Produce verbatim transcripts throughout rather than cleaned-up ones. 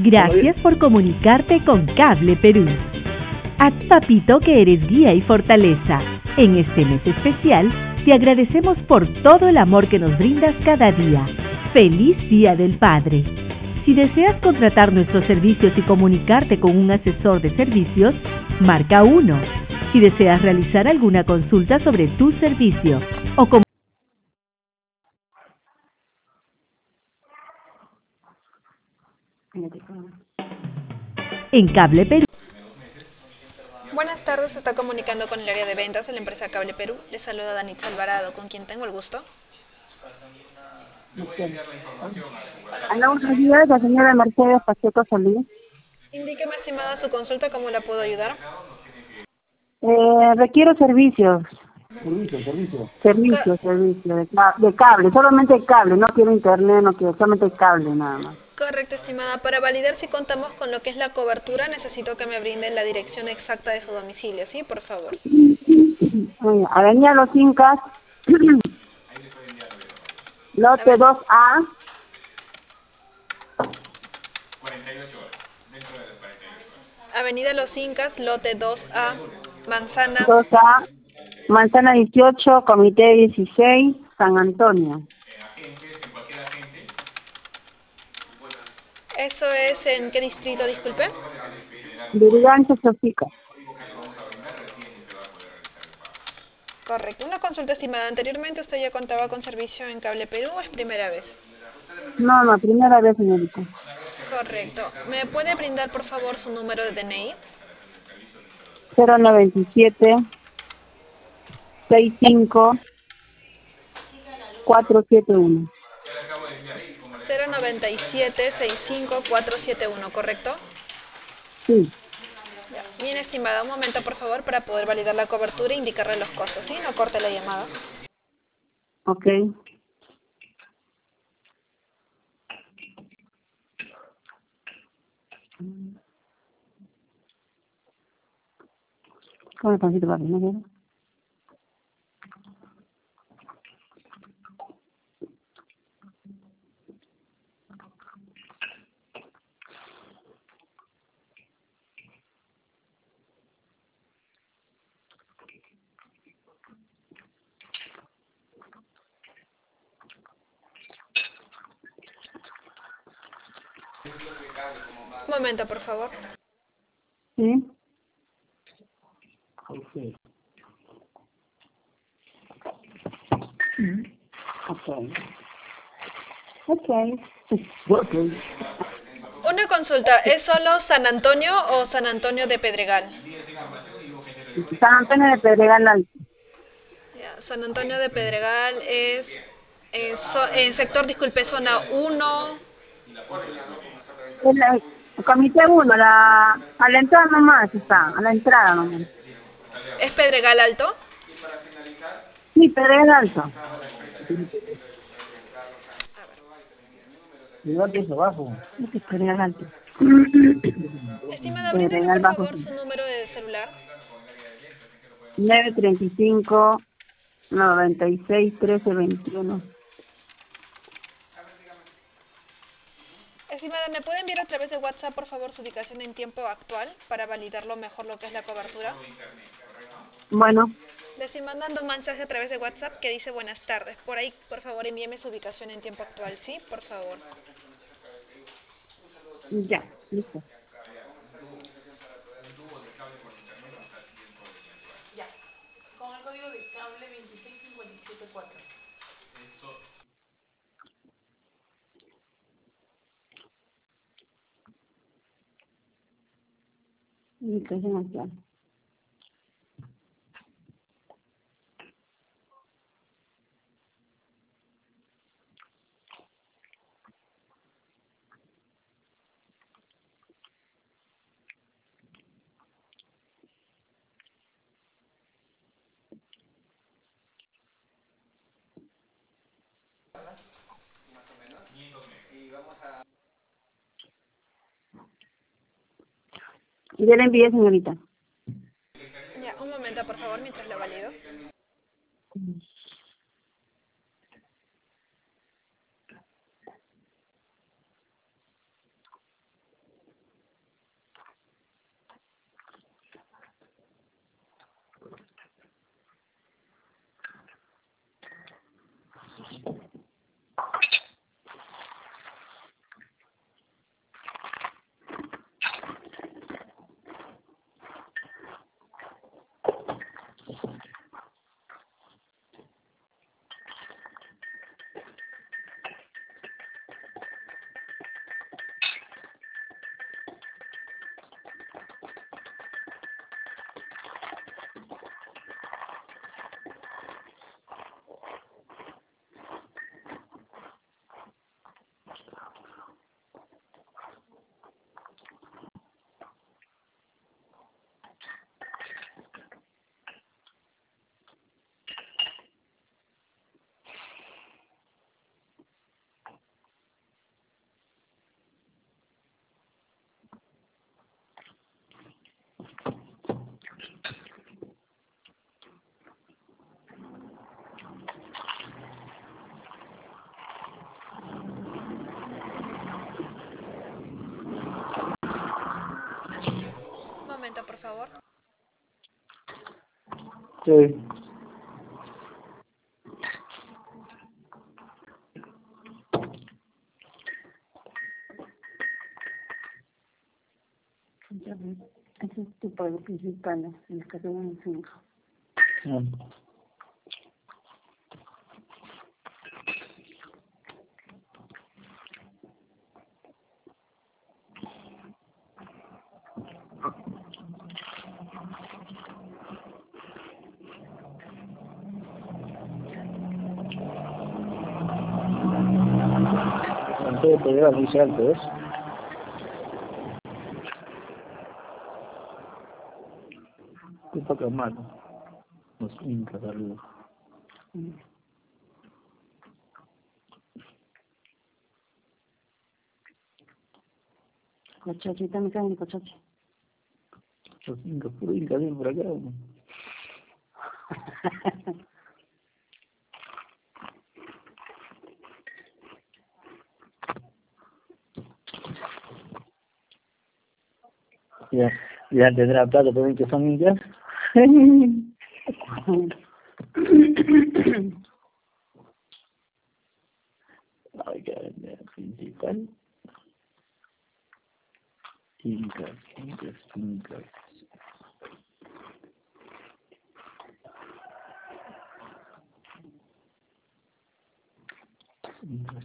Gracias por comunicarte con Cable Perú. A ti, papito, que eres guía y fortaleza. En este mes especial, te agradecemos por todo el amor que nos brindas cada día. ¡Feliz Día del Padre! Si deseas contratar nuestros servicios y comunicarte con un asesor de servicios, marca uno. Si deseas realizar alguna consulta sobre tu servicio o com- en Cable Perú. Buenas tardes, se está comunicando con el área de ventas de la empresa Cable Perú. Le saluda Danitza Alvarado, con quien tengo el gusto. Hola, buenos días, la señora Mercedes Pacheco Solís. Indíqueme, estimada, su consulta, cómo la puedo ayudar. Eh, requiero servicios, Servicio, servicio. Co- servicios, servicios de, ca- de cable, solamente cable, no quiero internet, no quiero, solamente cable nada más. correcto, estimada. Para validar si contamos con lo que es la cobertura, necesito que me brinden la dirección exacta de su domicilio, ¿sí? Por favor. Eh, Avenida Los Incas, lote Aven- dos A, Avenida Los Incas, lote dos A, Manzana. dos A, Manzana dieciocho, Comité dieciséis, San Antonio. ¿Eso es en qué distrito, disculpe? Dirigancho Sofica. Correcto. Una consulta, estimada. ¿Anteriormente usted ya contaba con servicio en Cable Perú o es primera vez? No, no, primera vez, señorita. Correcto. ¿Me puede brindar, por favor, su número de D N I? cero noventa y siete, sesenta y cinco, cuatrocientos setenta y uno. cero noventa y siete, sesenta y cinco, cuatrocientos setenta y uno, ¿correcto? Sí, Ya. Bien, estimada, un momento, por favor, para poder validar la cobertura e indicarle los costos, ¿sí? No corte la llamada. ok. ¿Cómo el pancito, papi? ¿No quiero? Un momento, por favor. Sí. Ok. Ok. Ok. Ok. Una consulta, ¿es solo San Antonio o San Antonio de Pedregal? San Antonio de Pedregal Alto. Ya, San Antonio de Pedregal es en, so- en sector, disculpe, zona uno. Es la- el comité uno, la, a la entrada nomás está, a la entrada nomás. ¿Es Pedregal Alto? Sí, Pedregal Alto. Llegar piso abajo. Este es Pedregal Alto. Estimada, bríndeme Pedregal por Bajo, favor sí. su número de celular. nueve treinta y cinco, noventa y seis, trece, veintiuno. Estimada, ¿me puede enviar a través de WhatsApp, por favor, su ubicación en tiempo actual para validarlo mejor lo que es la cobertura? Bueno, Le estoy mandando un mensaje a través de WhatsApp que dice buenas tardes. Por ahí, por favor, envíeme su ubicación en tiempo actual, ¿sí? Por favor. ya, listo. Con el código de cable veintiséis cincuenta y siete cuatro. Ubicación actual. Y ya le envié, señorita. Ya, un momento, por favor, mientras lo valido. Sí. Ese es tipo de principales, en los que tenemos cinco. Ah. Entonces te lleva muy alto, ¿ves? Un poco malo. Los incas arriba. Cochachita, me cae en cochachi. Los incas, puro inca, bien por acá. ¿No? Ya, ya tendrá plata por que son incas. Hay que vender principal. Incas, incas, incas. Incas.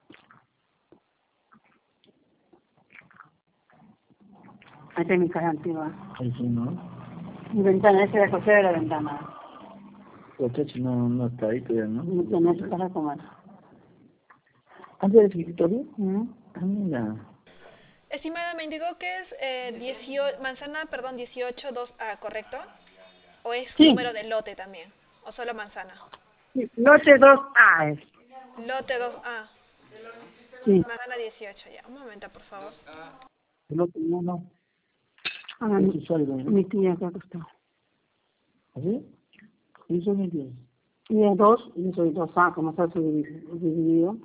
Esta es mi casa antigua. Ahí sí, ¿no? Mi ventana, esa es la cocina de la ventana. Los techos no, no está ahí todavía, ¿no? Mi ventana es casa como esa. ¿Antes de escritorio? ¿Mm? Ah, mira. Estimada, me indicó que es eh, dieciocho, manzana, perdón, dieciocho dos A, ¿correcto? ¿O es Sí. número de lote también? ¿O solo manzana? Sí, lote dos A es. Lote dos A, Sí. manzana dieciocho, ya. Un momento, por favor. El otro no, no. Ah, mi, Este sale, ¿no? mi tía acá está. ¿Así? ¿Y eso me entiendes? Y es dos, y yo soy dos A, como está dividido.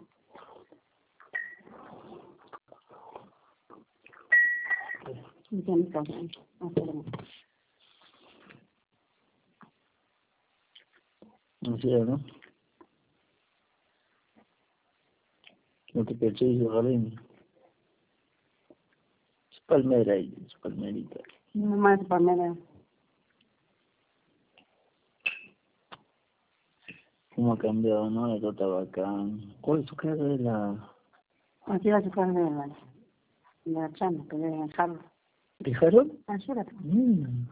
Mi tía, mi casa. No sé, ¿no? No te caché y yo galén. Es palmera ahí, es palmerita. Mi mamá es palmera. ¿Cómo ha cambiado, no? Esto está bacán. ¿Cuál es tu casa de la... Aquí va a sacar de la, de la chama, que debe dejarlo. ¿Dejaron? Así la Mm.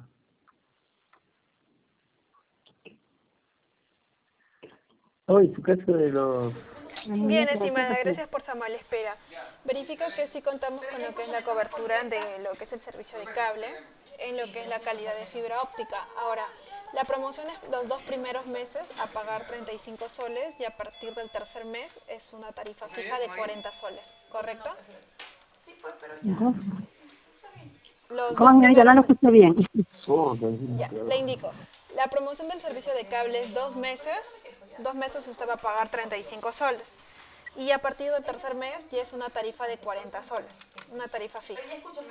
Oye, tu casa de los... Bien, estimada, gracias por su amable espera. Verifico que sí contamos con lo que es la cobertura de lo que es el servicio de cable, en lo que es la calidad de fibra óptica. Ahora, la promoción es los dos primeros meses a pagar treinta y cinco soles y a partir del tercer mes es una tarifa fija de cuarenta soles, ¿correcto? ¿no? Los ¿Cómo, dos señorita? No primeros lo meses. escuché bien. Sorda, Ya, le indico. La promoción del servicio de cable es dos meses. Dos meses usted va a pagar treinta y cinco soles. Y a partir del tercer mes ya es una tarifa de cuarenta soles. Una tarifa fija.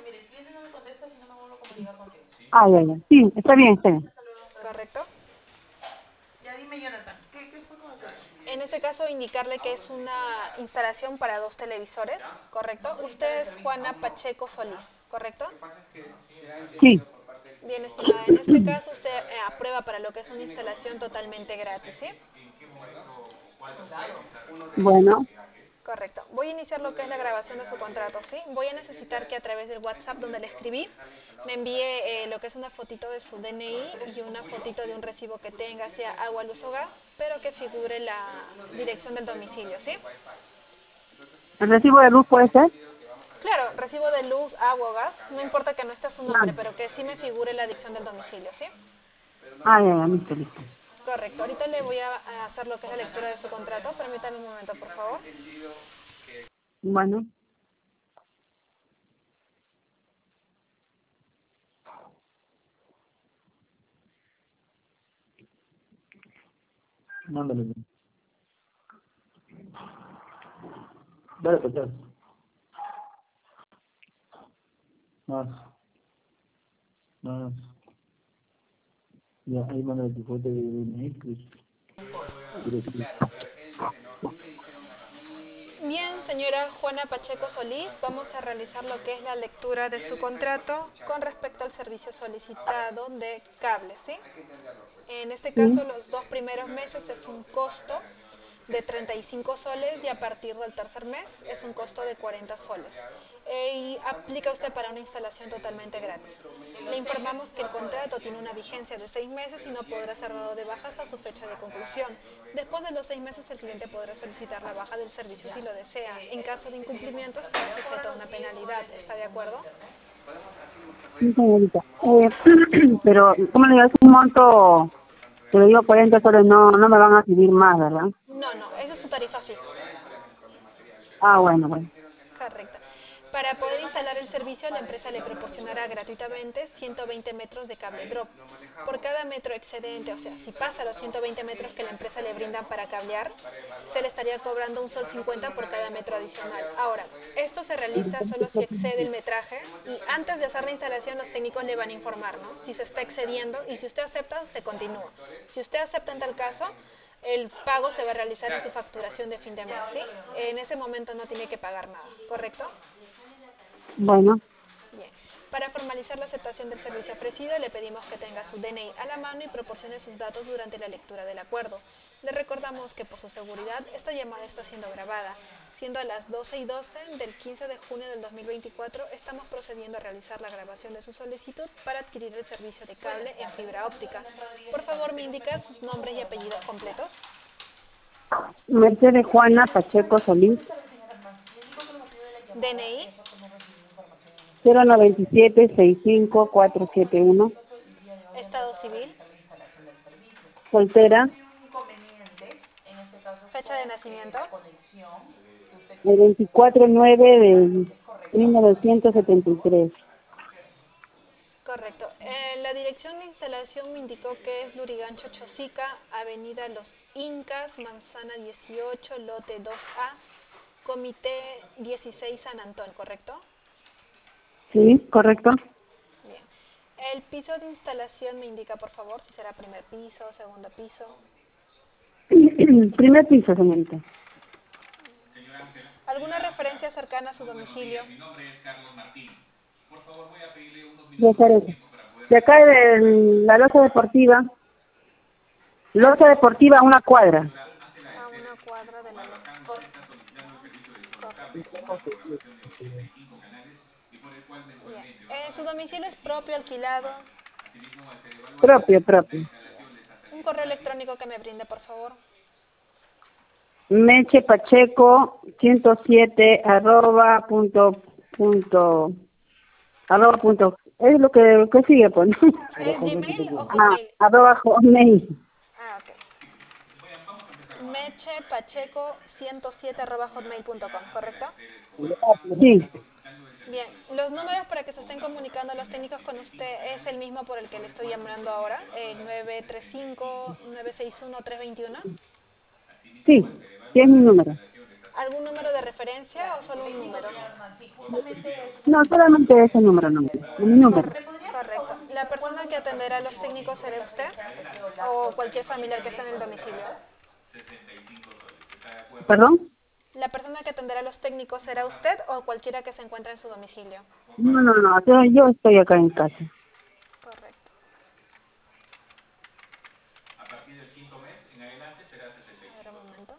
Ah, ya, ya. Sí, está bien, está bien. ¿Correcto? En este caso, indicarle que es una instalación para dos televisores. ¿Correcto? Usted es Juana Pacheco Solís. ¿Correcto? Sí. Bien, estimada. En este caso, usted eh, aprueba para lo que es una instalación totalmente gratis, ¿sí? Bueno, Correcto. Voy a iniciar lo que es la grabación de su contrato, ¿sí? Voy a necesitar que a través del WhatsApp donde le escribí me envíe eh, lo que es una fotito de su D N I y una fotito de un recibo que tenga, sea agua, luz o gas, pero que figure la dirección del domicilio, ¿sí? ¿el recibo de luz puede ser? Claro, recibo de luz, agua o gas, no importa que no esté su Ah, nombre, pero que sí me figure la dirección del domicilio, ¿sí? ah, ya, ya, listo, listo. Correcto. Ahorita le voy a a hacer lo que es la lectura de su contrato. Permítame un momento, por favor. Bueno, Mándale. Dale para atrás. Más. Más. Ya, ahí manda tu foto de D N I, pues. Pero sí. Bien, señora Juana Pacheco Solís, vamos a realizar lo que es la lectura de su contrato con respecto al servicio solicitado de cable, ¿sí? En este caso, Sí. los dos primeros meses es un costo de treinta y cinco soles y a partir del tercer mes es un costo de cuarenta soles. Eh, y aplica usted para una instalación totalmente gratis. Le informamos que el contrato tiene una vigencia de seis meses y no podrá ser dado de baja hasta su fecha de conclusión. Después de los seis meses, el cliente podrá solicitar la baja del servicio si lo desea. En caso de incumplimiento, estará sujeto a una penalidad. ¿Está de acuerdo? Sí, señorita. Eh, pero, ¿cómo le digo? Es un monto, te lo digo, cuarenta soles, no, no me van a subir más, ¿verdad? No, no, esa es su tarifa fija. Ah, bueno, bueno. Correcto. Para poder instalar el servicio, la empresa le proporcionará gratuitamente ciento veinte metros de cable drop. Por cada metro excedente, o sea, si pasa los ciento veinte metros que la empresa le brinda para cablear, se le estaría cobrando un sol cincuenta por cada metro adicional. Ahora, esto se realiza solo si excede el metraje y antes de hacer la instalación los técnicos le van a informar, ¿no? Si se está excediendo y si usted acepta, se continúa. Si usted acepta en tal caso, el pago se va a realizar en su facturación de fin de mes, ¿sí? En ese momento no tiene que pagar nada, ¿correcto? Bueno, Bien. Para formalizar la aceptación del servicio ofrecido, le pedimos que tenga su D N I a la mano y proporcione sus datos durante la lectura del acuerdo. Le recordamos que por su seguridad, esta llamada está siendo grabada. Siendo a las doce y doce del quince de junio del dos mil veinticuatro, estamos procediendo a realizar la grabación de su solicitud para adquirir el servicio de cable en fibra óptica. Por favor, me indica sus nombres y apellidos completos. Mercedes Juana Pacheco Solís, D N I. cero noventa y siete sesenta y cinco cuatrocientos setenta y uno, Estado civil. soltera, Fecha de nacimiento. el veinticuatro nueve de mil novecientos setenta y tres. Correcto. Eh, la dirección de instalación me indicó que es Lurigancho Chosica, Avenida Los Incas, Manzana dieciocho, Lote dos A, Comité dieciséis San Antón, ¿correcto? Sí, correcto. Bien. El piso de instalación me indica, por favor, si será primer piso, segundo piso. Primer piso, señorita. ¿Alguna referencia cercana a su domicilio? De hacer eso. De acá de la loza deportiva, loza deportiva a una cuadra. A una cuadra de la loza. Bien. Eh, ¿Su domicilio es propio, alquilado? Propio, propio. Un correo electrónico que me brinde, por favor. Meche Pacheco ciento siete arroba punto punto arroba punto es lo que, que sigue, pues, ¿no? ¿Es Gmail o Ah, Hotmail? arroba hotmail. Ah, ok. Meche Pacheco ciento siete arroba hotmail punto com, ¿correcto? Sí, Bien, los números para que se estén comunicando los técnicos con usted es el mismo por el que le estoy llamando ahora, el nueve tres cinco, nueve seis uno, tres dos uno. sí, sí es mi número. ¿Algún número de referencia o solo un número? No, solamente ese número, no, mi número. Correcto. ¿La persona que atenderá a los técnicos será usted o cualquier familiar que esté en el domicilio? ¿Perdón? ¿La persona que atenderá a los técnicos será usted o cualquiera que se encuentre en su domicilio? No, no, no, yo, yo estoy acá en casa. Correcto. A ver, un momento.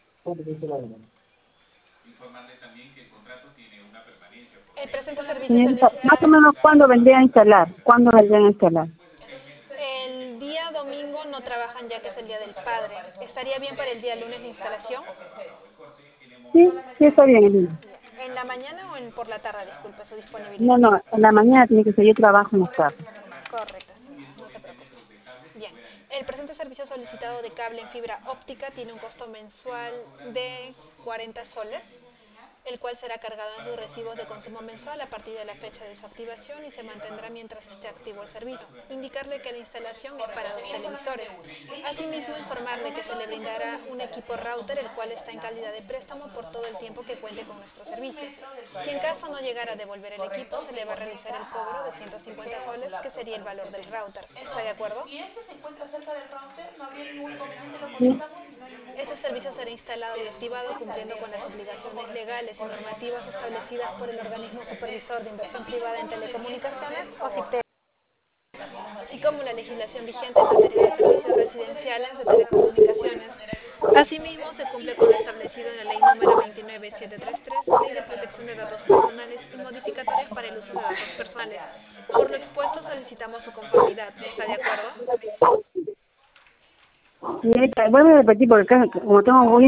El presente servicio Señorita, más o solicita menos, ¿cuándo vendría a instalar? ¿Cuándo vendrían a instalar? el día domingo, no trabajan ya que es el día del padre. ¿Estaría bien para el día lunes de instalación? Sí, sí, está bien, Elina. ¿En la mañana o en, por la tarde? Disculpe su No, disponibilidad. no, en la mañana tiene que ser, yo trabajo en las tardes. Correcto, no se preocupe. Bien, el presente servicio solicitado de cable en fibra óptica tiene un costo mensual de cuarenta soles. el cual será cargado en sus recibos de consumo mensual a partir de la fecha de su activación y se mantendrá mientras esté activo el servicio. Indicarle que la instalación es para dos televisores. Asimismo, informarle que se le brindará un equipo router, el cual está en calidad de préstamo por todo el tiempo que cuente con nuestro servicio. Si en caso no llegara a devolver el equipo, se le va a realizar el cobro de ciento cincuenta soles, que sería el valor del router. ¿Está de acuerdo? Y este se encuentra cerca del router, no habría ningún inconveniente, lo Sí. conectamos y no hay ningún Este servicio será instalado y activado cumpliendo con las obligaciones legales y normativas establecidas por el Organismo Supervisor de Inversión Privada en Telecomunicaciones, o CIPTEL, así como la legislación vigente en materia de servicios residenciales de telecomunicaciones. Asimismo, se cumple con lo establecido en la Ley número veintinueve mil setecientos treinta y tres, Ley de Protección de Datos Personales y modificatorias para el uso de datos personales. Por lo expuesto, solicitamos su conformidad. ¿Está de acuerdo? Señorita, vuelve a repetir porque acá, como tengo muy...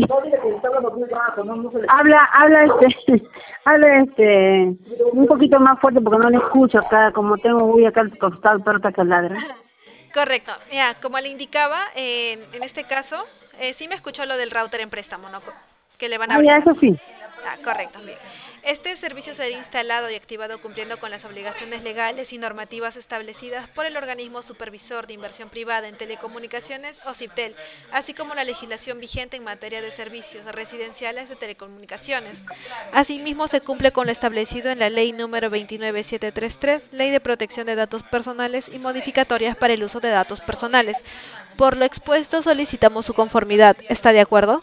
Habla, habla este, habla este, un poquito más fuerte porque no le escucho acá, como tengo muy acá al costado, perro que ladra. Correcto. Ya, como le indicaba, eh, en este caso, eh, sí me escuchó lo del router en préstamo, ¿no? Que le van a Ah, ya, brindar. eso sí. Ah, correcto. Bien. Este servicio será instalado y activado cumpliendo con las obligaciones legales y normativas establecidas por el Organismo Supervisor de Inversión Privada en Telecomunicaciones, o CIPTEL, así como la legislación vigente en materia de servicios residenciales de telecomunicaciones. Asimismo, se cumple con lo establecido en la Ley número veintinueve mil setecientos treinta y tres, Ley de Protección de Datos Personales y modificatorias para el uso de datos personales. Por lo expuesto, solicitamos su conformidad. ¿Está de acuerdo?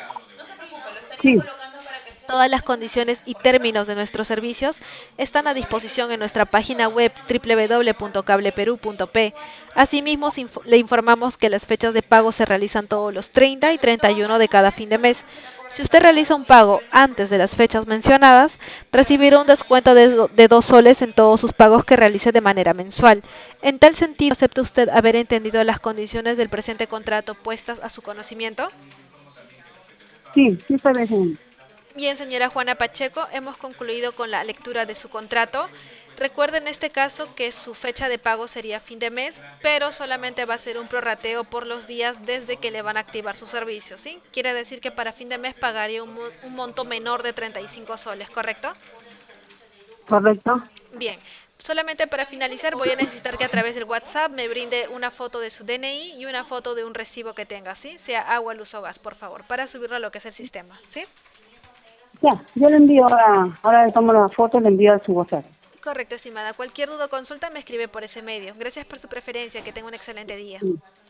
Sí. Todas las condiciones y términos de nuestros servicios están a disposición en nuestra página web doble u doble u doble u punto cableperú punto pe. Asimismo, le informamos que las fechas de pago se realizan todos los treinta y treinta y uno de cada fin de mes. Si usted realiza un pago antes de las fechas mencionadas, recibirá un descuento de, do, de dos soles en todos sus pagos que realice de manera mensual. En tal sentido, ¿acepta usted haber entendido las condiciones del presente contrato puestas a su conocimiento? Sí, sí, está bien. Bien, señora Juana Pacheco, hemos concluido con la lectura de su contrato. Recuerde en este caso que su fecha de pago sería fin de mes, pero solamente va a ser un prorrateo por los días desde que le van a activar su servicio, ¿sí? Quiere decir que para fin de mes pagaría un, un monto menor de treinta y cinco soles, ¿correcto? Correcto. Bien, solamente para finalizar voy a necesitar que a través del WhatsApp me brinde una foto de su D N I y una foto de un recibo que tenga, ¿sí? Sea agua, luz o gas, por favor, para subirlo a lo que es el sistema, ¿sí? Ya, yo le envío ahora, ahora le tomo la foto y le envío a su WhatsApp. Correcto, estimada. Cualquier duda o consulta me escribe por ese medio. Gracias por su preferencia. Que tenga un excelente día. Sí.